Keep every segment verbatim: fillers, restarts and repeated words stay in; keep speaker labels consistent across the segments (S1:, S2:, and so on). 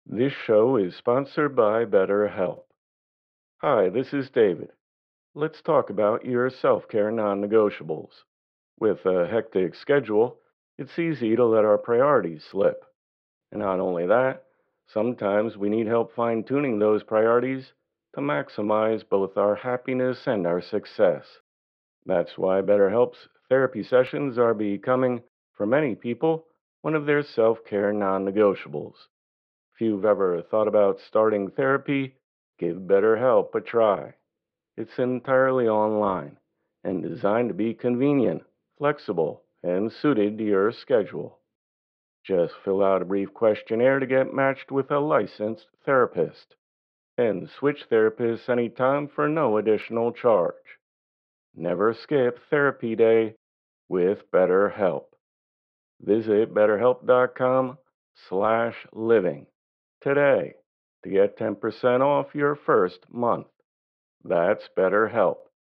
S1: This show is sponsored by BetterHelp. Hi, this is David. Let's talk about your self care non negotiables. With a hectic schedule, it's easy to let our priorities slip. And not only that, sometimes we need help fine tuning those priorities to maximize both our happiness and our success. That's why BetterHelp's therapy sessions are becoming, for many people, one of their self care non negotiables. If you've ever thought about starting therapy, give BetterHelp a try. It's entirely online and designed to be convenient, flexible, and suited to your schedule. Just fill out a brief questionnaire to get matched with a licensed therapist and switch therapists anytime for no additional charge. Never skip therapy day with BetterHelp. Visit betterhelp.com slash living today to get ten percent off your first month. That's BetterHelp.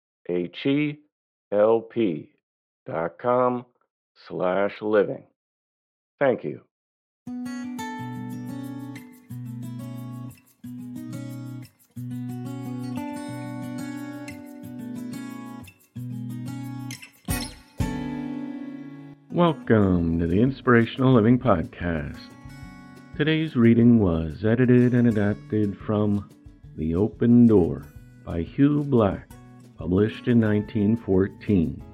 S1: H-E-L-P dot com slash living. Thank you. Welcome to the Inspirational Living Podcast. Today's reading was edited and adapted from The Open Door by Hugh Black, published in nineteen fourteen.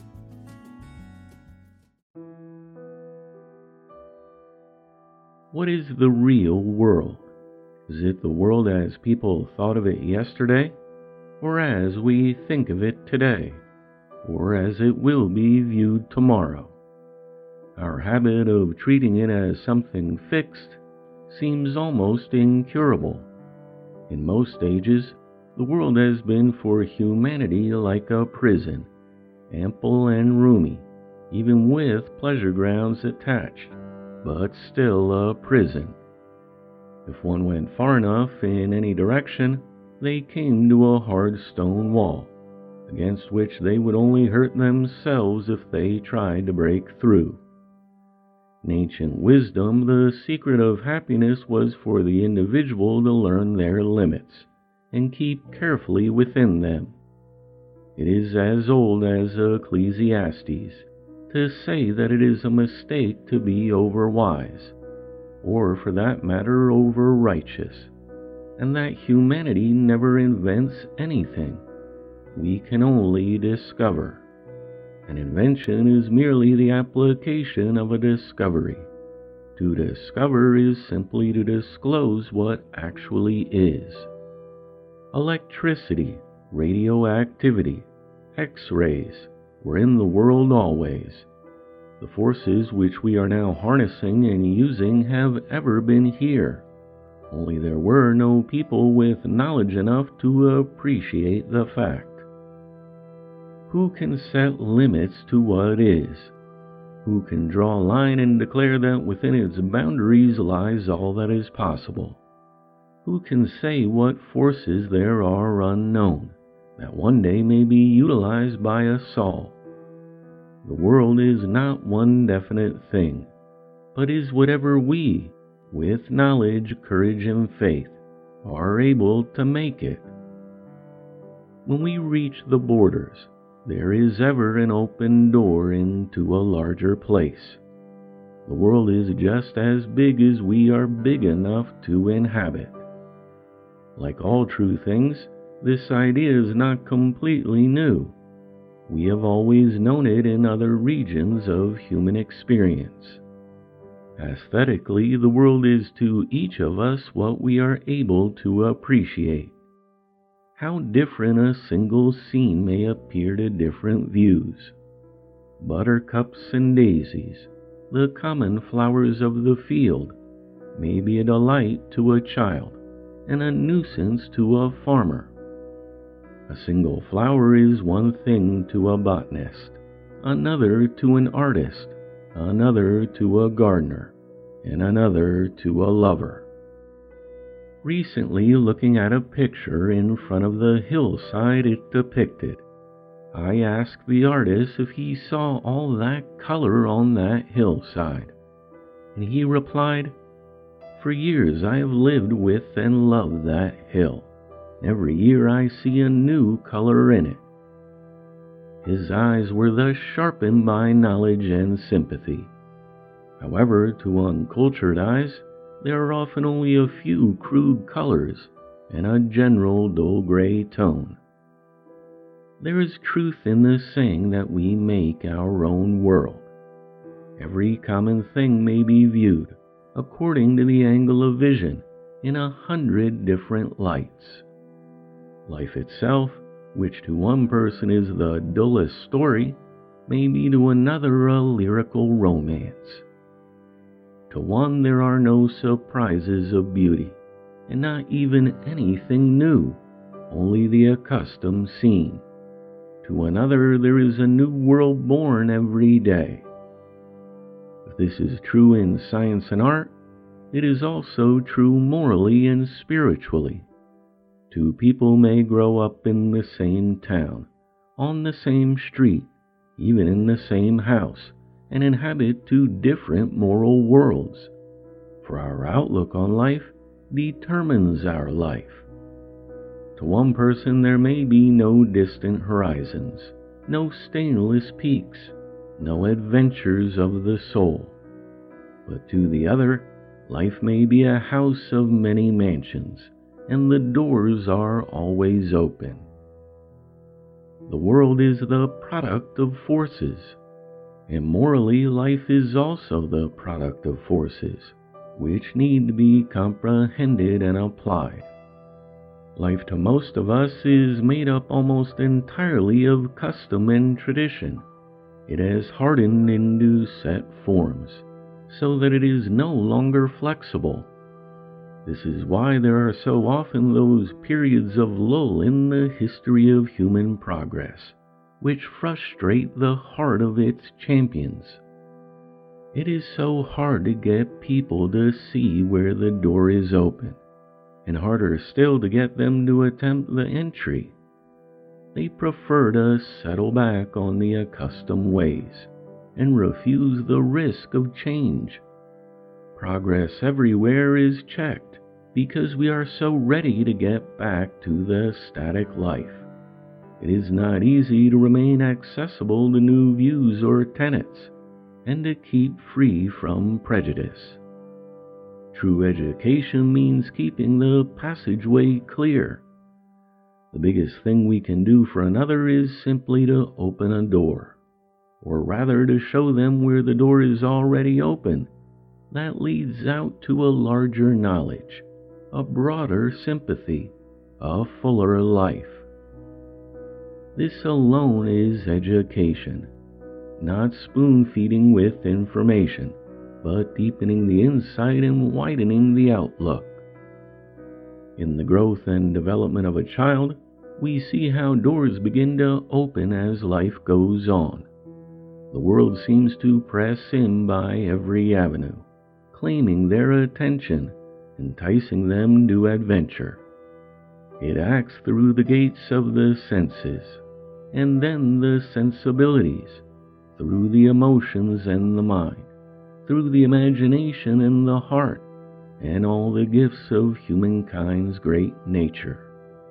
S1: What is the real world? Is it the world as people thought of it yesterday, or as we think of it today, or as it will be viewed tomorrow? Our habit of treating it as something fixed seems almost incurable. In most ages, the world has been for humanity like a prison, ample and roomy, even with pleasure grounds attached, but still a prison. If one went far enough in any direction, they came to a hard stone wall, against which they would only hurt themselves if they tried to break through. In ancient wisdom, the secret of happiness was for the individual to learn their limits and keep carefully within them. It is as old as Ecclesiastes to say that it is a mistake to be overwise, or for that matter over-righteous, and that humanity never invents anything. We can only discover. An invention is merely the application of a discovery. To discover is simply to disclose what actually is. Electricity, radioactivity, X-rays were in the world always. The forces which we are now harnessing and using have ever been here. Only there were no people with knowledge enough to appreciate the fact. Who can set limits to what is? Who can draw a line and declare that within its boundaries lies all that is possible? Who can say what forces there are unknown, that one day may be utilized by us all? The world is not one definite thing, but is whatever we, with knowledge, courage, and faith, are able to make it. When we reach the borders, there is ever an open door into a larger place. The world is just as big as we are big enough to inhabit. Like all true things, this idea is not completely new. We have always known it in other regions of human experience. Aesthetically, the world is to each of us what we are able to appreciate. How different a single scene may appear to different views. Buttercups and daisies, the common flowers of the field, may be a delight to a child and a nuisance to a farmer. A single flower is one thing to a botanist, another to an artist, another to a gardener, and another to a lover. Recently, looking at a picture in front of the hillside it depicted, I asked the artist if he saw all that color on that hillside, and he replied, For years I have lived with and loved that hill. Every year I see a new color in it. His eyes were thus sharpened by knowledge and sympathy. However, to uncultured eyes, there are often only a few crude colors and a general dull gray tone. There is truth in the saying that we make our own world. Every common thing may be viewed, according to the angle of vision, in a hundred different lights. Life itself, which to one person is the dullest story, may be to another a lyrical romance. To one there are no surprises of beauty, and not even anything new, only the accustomed scene. To another there is a new world born every day. If this is true in science and art, it is also true morally and spiritually. Two people may grow up in the same town, on the same street, even in the same house, and inhabit two different moral worlds. For our outlook on life determines our life. To one person there may be no distant horizons, no stainless peaks, no adventures of the soul. But to the other, life may be a house of many mansions, and the doors are always open. The world is the product of forces, and morally life is also the product of forces, which need to be comprehended and applied. Life to most of us is made up almost entirely of custom and tradition. It has hardened into set forms, so that it is no longer flexible. This is why there are so often those periods of lull in the history of human progress, which frustrate the heart of its champions. It is so hard to get people to see where the door is open, and harder still to get them to attempt the entry. They prefer to settle back on the accustomed ways and refuse the risk of change. Progress everywhere is checked because we are so ready to get back to the static life. It is not easy to remain accessible to new views or tenets, and to keep free from prejudice. True education means keeping the passageway clear. The biggest thing we can do for another is simply to open a door, or rather to show them where the door is already open. That leads out to a larger knowledge, a broader sympathy, a fuller life. This alone is education, not spoon-feeding with information, but deepening the insight and widening the outlook. In the growth and development of a child, we see how doors begin to open as life goes on. The world seems to press in by every avenue, claiming their attention, enticing them to adventure. It acts through the gates of the senses, and then the sensibilities, through the emotions and the mind, through the imagination and the heart, and all the gifts of humankind's great nature.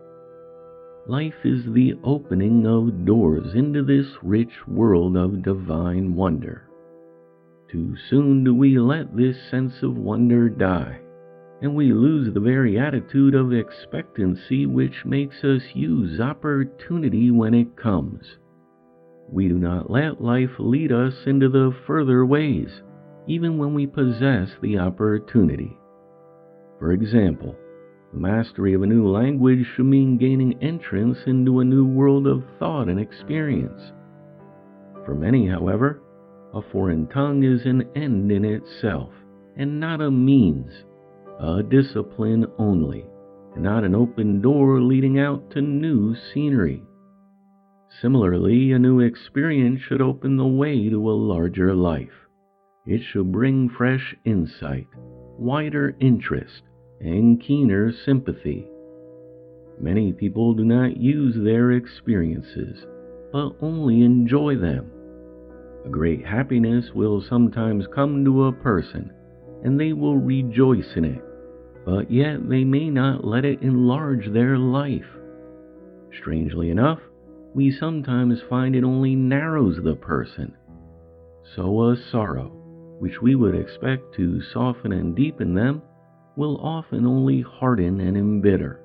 S1: Life is the opening of doors into this rich world of divine wonder. Too soon do we let this sense of wonder die, and we lose the very attitude of expectancy which makes us use opportunity when it comes. We do not let life lead us into the further ways, even when we possess the opportunity. For example, the mastery of a new language should mean gaining entrance into a new world of thought and experience. For many, however, a foreign tongue is an end in itself, and not a means, a discipline only, and not an open door leading out to new scenery. Similarly, a new experience should open the way to a larger life. It should bring fresh insight, wider interest, and keener sympathy. Many people do not use their experiences, but only enjoy them. A great happiness will sometimes come to a person and they will rejoice in it, but yet they may not let it enlarge their life. Strangely enough, we sometimes find it only narrows the person. So a sorrow, which we would expect to soften and deepen them, will often only harden and embitter.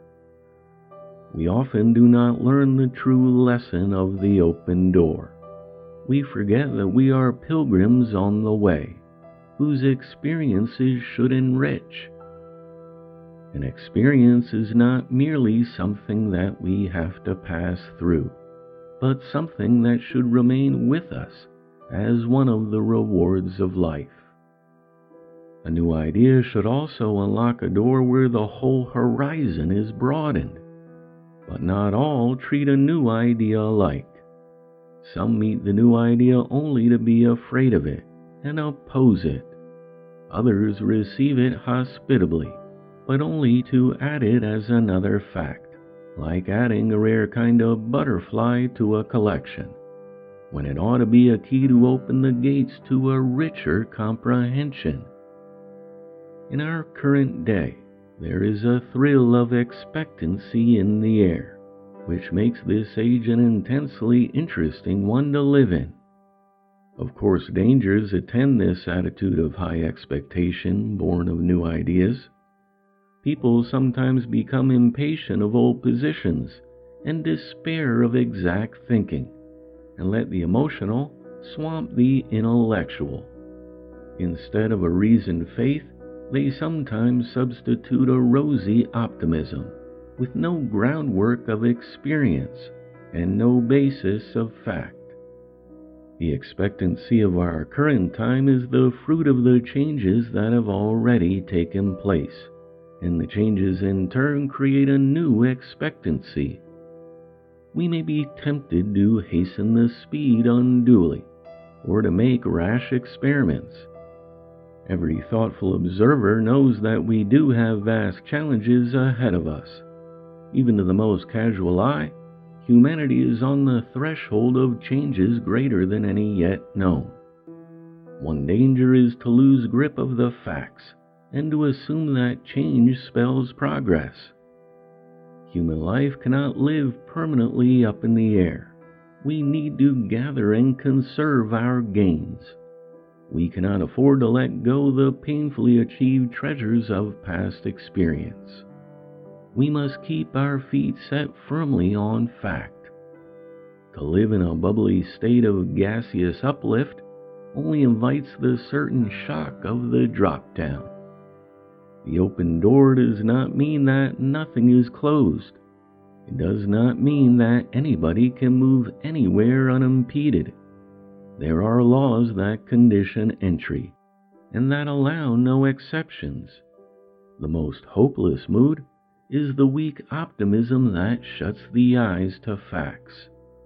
S1: We often do not learn the true lesson of the open door. We forget that we are pilgrims on the way, whose experiences should enrich. An experience is not merely something that we have to pass through, but something that should remain with us as one of the rewards of life. A new idea should also unlock a door where the whole horizon is broadened, but not all treat a new idea alike. Some meet the new idea only to be afraid of it and oppose it. Others receive it hospitably, but only to add it as another fact, like adding a rare kind of butterfly to a collection, when it ought to be a key to open the gates to a richer comprehension. In our current day, there is a thrill of expectancy in the air, which makes this age an intensely interesting one to live in. Of course, dangers attend this attitude of high expectation born of new ideas. People sometimes become impatient of old positions and despair of exact thinking, and let the emotional swamp the intellectual. Instead of a reasoned faith, they sometimes substitute a rosy optimism with no groundwork of experience and no basis of fact. The expectancy of our current time is the fruit of the changes that have already taken place, and the changes in turn create a new expectancy. We may be tempted to hasten the speed unduly, or to make rash experiments. Every thoughtful observer knows that we do have vast challenges ahead of us. Even to the most casual eye, humanity is on the threshold of changes greater than any yet known. One danger is to lose grip of the facts and to assume that change spells progress. Human life cannot live permanently up in the air. We need to gather and conserve our gains. We cannot afford to let go the painfully achieved treasures of past experience. We must keep our feet set firmly on fact. To live in a bubbly state of gaseous uplift only invites the certain shock of the drop down. The open door does not mean that nothing is closed. It does not mean that anybody can move anywhere unimpeded. There are laws that condition entry, and that allow no exceptions. The most hopeless mood is the weak optimism that shuts the eyes to facts.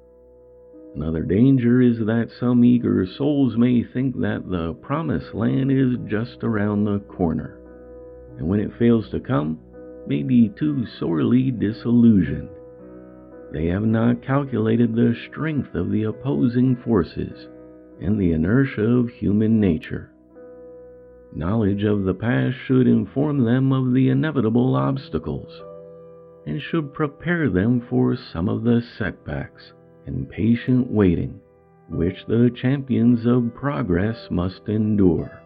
S1: Another danger is that some eager souls may think that the promised land is just around the corner, and when it fails to come, may be too sorely disillusioned. They have not calculated the strength of the opposing forces and the inertia of human nature. Knowledge of the past should inform them of the inevitable obstacles, and should prepare them for some of the setbacks and patient waiting which the champions of progress must endure.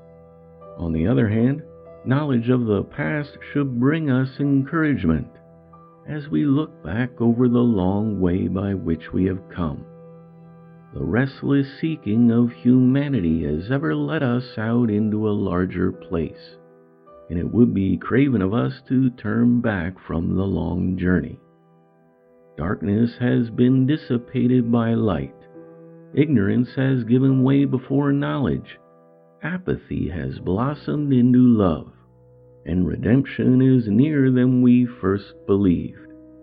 S1: On the other hand, knowledge of the past should bring us encouragement as we look back over the long way by which we have come. The restless seeking of humanity has ever led us out into a larger place, and it would be craven of us to turn back from the long journey. Darkness has been dissipated by light. Ignorance has given way before knowledge. Apathy has blossomed into love, and redemption is nearer than we first believed.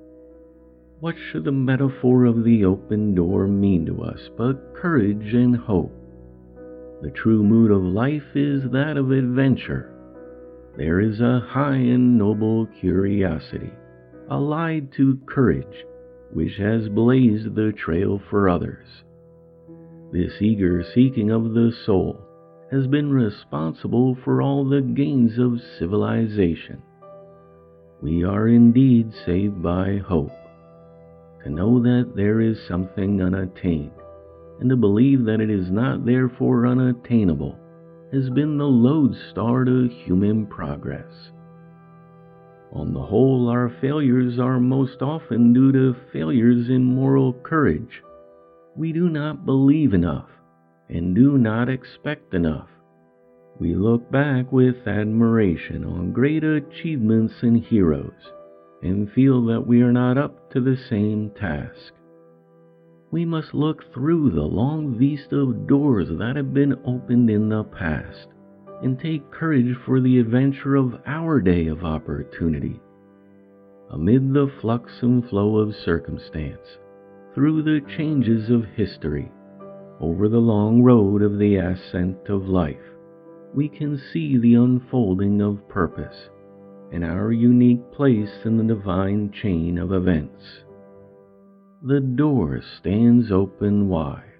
S1: What should the metaphor of the open door mean to us but courage and hope? The true mood of life is that of adventure. There is a high and noble curiosity, allied to courage, which has blazed the trail for others. This eager seeking of the soul has been responsible for all the gains of civilization. We are indeed saved by hope. To know that there is something unattained, and to believe that it is not therefore unattainable, has been the lodestar to human progress. On the whole, our failures are most often due to failures in moral courage. We do not believe enough, and do not expect enough. We look back with admiration on great achievements and heroes, and feel that we are not up to the same task. We must look through the long vista of doors that have been opened in the past, and take courage for the adventure of our day of opportunity. Amid the flux and flow of circumstance, through the changes of history, over the long road of the ascent of life, we can see the unfolding of purpose, and our unique place in the divine chain of events. The door stands open wide.